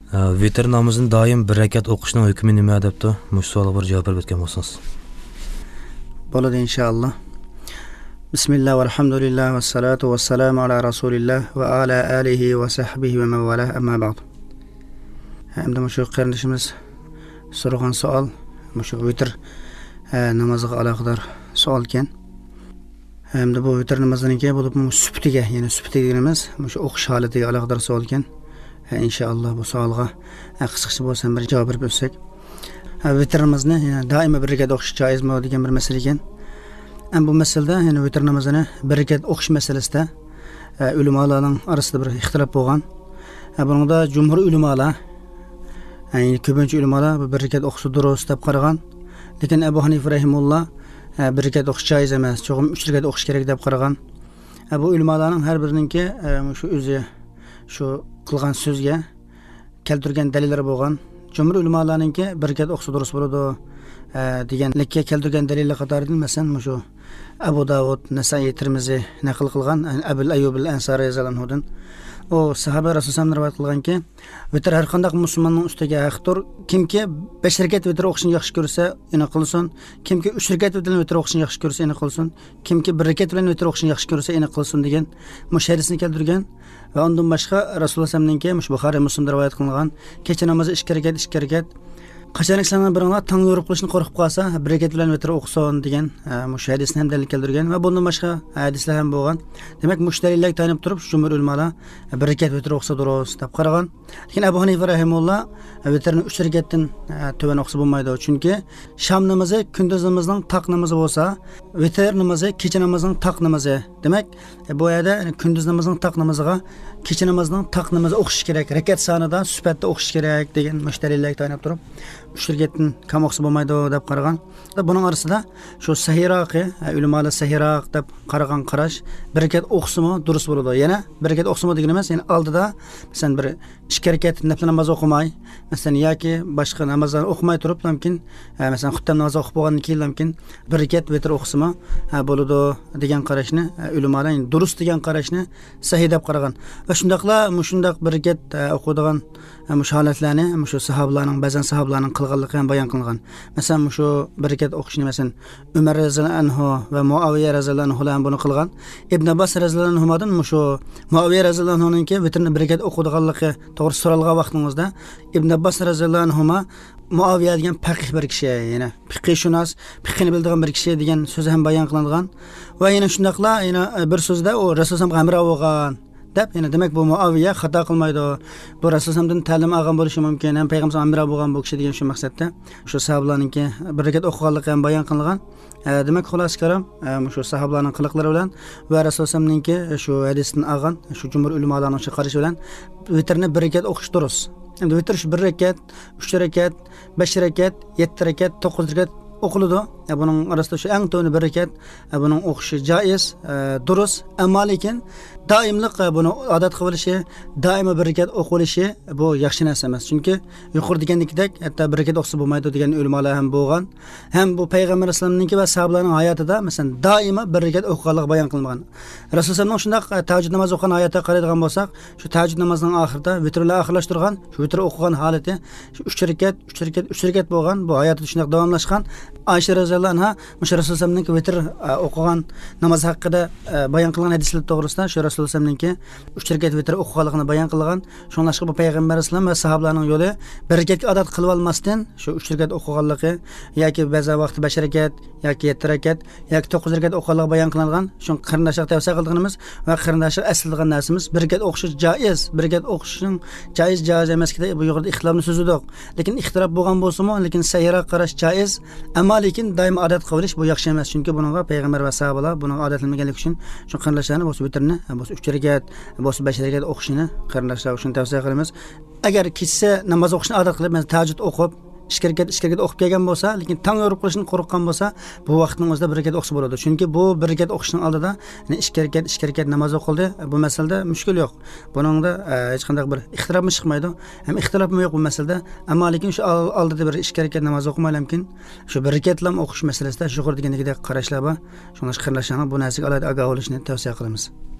Vitr namozini doim bir rakat o'qishning hukmi nima debdi? Mush savolga bir javob berib o'tgan bo'lsangiz. Bo'ladi inshaalloh. Bismillah walhamdulillah wassalatu wassalamu ala rasulillah va ala alihi va sahbihi va man wala amma ba'd. Endi shu qarindishimiz so'ragan savol shu vitr namoziga aloqador savol ekan. Endi bu vitr namozininki bo'lib suftiga, ya'ni suftiga deganimiz shu o'qish holatiga aloqador savol ekan. İnşallah bu savolga qisqacha bo'lsa bir javob berib o'tsak. Vitr namozni doimo bir rakat o'qish joizmi degan bir masala ekan. Bu masalada ya'ni vitr namozini bir rakat o'qish masalasida ulamolarning orasida bir ixtilof bo'lgan. Buningda jumhur ulamolar, ya'ni ko'pincha ulamolar bir rakat o'qish durust deb qaragan. Lekin Abu Hanifa rahimulloh bir rakat o'qish joiz emas, cho'qim 3 rakat o'qish kerak deb qaragan. Bu ulamolarning har birininki shu o'zi shu qilgan so'zga keltirgan dalillari bo'lgan. Jumhur ulamolarninki bir rakat o'qisa durust bo'ladi deganlikka keltirgan dalillar qatoridan masalan shu Abu Davud, Nasai, Tirmizi naql qilgan Abul Ayyub al-Ansari radhiyallohu o sahabe Rasululloh rivoyat qilganki, vitr har qanday musulmonning ustiga haqdir. Kimki 5 rakat vitr o'qishni yaxshi ko'rsa, ina qilsin. Kimki 3 rakat vitr o'qishni yaxshi ko'rsa, ina qilsin. Kimki 1 rakat bilan vitr o'qishni yaxshi ko'rsa, ina qilsin degan musharisini keltirgan. Va undan boshqa Rasululloh sallallohu alayhi Buxoriy Muslimda rivoyat qilingan kecha namozi 2 rakat qachon islomdan biringlar tong yorib qilishni qo'rqib qolsa, 1 rakat bilan vitr o'qisin degan hadisni ham dalil keltirgan va bundan boshqa hadislar ham bo'lgan. Demak, mushtarilarga tanib turib, jumhur ulamolar 1 rakat vitr o'qisa durust deb qaragan. Lekin Abu Hanifa rahimulloh vitrni 3 rakatdan tuvan o'qisa bo'lmaydi. Chunki sham namozi kunduz namozning taq namozi bo'lsa, vitr namozi kecha namozining taq namozi. Demak, bu yerda kunduz namozining taq namoziga kecha namozining taq namozi o'qish kerak. Rakat sonida sifatda o'qish kerak degan mushtarilarga tanib turib 3 rakatdan kam o'qisa bo'lmaydi deb qaragan. Buning orasida shu sahiraqi, ulamolar sahiroq deb qaragan qarash 1 rakat o'qisimi durust bo'ladi. Yana 1 rakat o'qisimi deganimiz, ya'ni oldida masalan bir 2 rakat nafl namoz o'qimay, masalan yoki boshqa namozlarni o'qimay turib, mumkin masalan xuttam namoz o'qib bo'lgandan keyin mumkin 1 rakat vitr o'qisimi bo'ladi degan qarashni ulamolar durust degan qarashni sahih deb qaragan. Va shundaqla shundaq 1 rakat o'qidigan holatlarni shu sahobalarning ba'zan sahobalarning qilganligi ham bayon qilingan. Masalan, shu 1 rakat o'qishni masalan Umar roziyallohu anhu va Muaviya roziyallohu anhu bilan buni qilgan. Ibn Abbas roziyallohu anhudan shu Muaviya roziyallohu anhuninki vitrni 1 rakat o'qidiganligi to'g'ri so'ralgan vaqtingizda Ibn Abbas roziyallohu anhu Muaviya degan faqih bir kishi, ya'ni fiqhshunos, fiqhni biladigan bir kishi degan so'zi ham bayon qilingan. Va yana shundaqla yana bir so'zda u Rasululloh hamroh bo'lgan deb, ya'ni demak bu Muaviya xato qilmaydi. Bu Rasulullohdan ta'lim olgan bo'lishi mumkin, ham payg'ambar amro bo'lgan bu kishi degan shu maqsadda shu sahobalarningki 1 rakat o'qiganligi ham bayon qilingan. Demak, xolos karam shu sahobalarning qiliqlari bilan va Rasulullohninki shu hadisdan olgan shu jumhur ulamolarning shu qarashi bilan vitrni 1 rakat o'qish durust. Endi vitr 1 rakat, 3 rakat, 5 rakat, 7 rakat, 9 rakat o'qiladi. Buning orasida shu eng to'ni 1 rakat buning o'qishi joiz, durust. Ammo lekin doimlik buni odat qilishi, doimo 1 rakat o'qilishi bu yaxshi narsa emas. Chunki yuqori degandek hatto 1 rakat o'qisa bo'lmaydi degan ulamolar ham bo'lgan. Ham bu payg'ambar alayhisolamning va sahobalarning hayotida masalan doimo 1 rakat o'qiganligi bayon qilingan. Rasulullohning shundaq tahajjud namozi o'qigan hayotga qaraydigan bo'lsak, shu tahajjud namozining oxirida vitrni oxirlashtirgan, shu vitr o'qigan holati 3 rakat, 3 rakat, 3 rakat bo'lgan. Bu hayotida shundaq davomlashgan. Aisha roziyallohu anha Rasulullohning vitr o'qigan namoz haqida bayon qilgan hadislar to'g'risida shu Rasulullohning 3 rakat vitr o'qiganligini bayon qilgan. Shunlashqa bu payg'ambar alayhisalom va sahobalarning yo'li 1 rakatga odat qilib olmasdan shu 3 rakat o'qiganligi yoki ba'zi vaqtda 5 rakat yoki 7 rakat yoki 9 rakat o'qiganligi bayon qilingan. Shu qarindoshlar tavsiya qilganimiz va qarindoshlar aslilgan narsamiz 1 rakat o'qish joiz. 1 rakat o'qishning joiz emaskida bu yuqorida ixtilofni so'zidik. Lekin ixtilof bo'lgan bo'lsa-mu, lekin sayra qarash joiz. Ammo lekin doim odat qilish bu yaxshi emas. Chunki buningga payg'ambar va sahobalar buni odatlanmaganligi uchun shu qarindoshlarni bu vitrni bu 3 rakat, bu 5 rakat o'qishini qarindoshlar uchun tavsiya qilamiz. Agar kechsa namoz o'qishni odat qilib, tahajjud o'qib 2 rakat o'qib kelgan bo'lsa, lekin tong yorib qilishni qo'rqgan bo'lsa, bu vaqtning o'zida 1 rakat o'qisa bo'ladi. Chunki bu 1 rakat o'qishning oldida 2 rakat namoz o'qildi. Bu masalada mushkul yo'q. Buningda hech qanday bir ixtilof chiqmaydi. Ham ixtilof yo'q bu masalada. Ammo lekin shu oldida bir 2 rakat namoz o'qimaylar mumkin. Shu 1 rakatlam o'qish masalasida shu qor degandek qarashlar bor. Shunga qarindoshlarning bu narsaga alohida ogoh bo'lishni tavsiya qilamiz.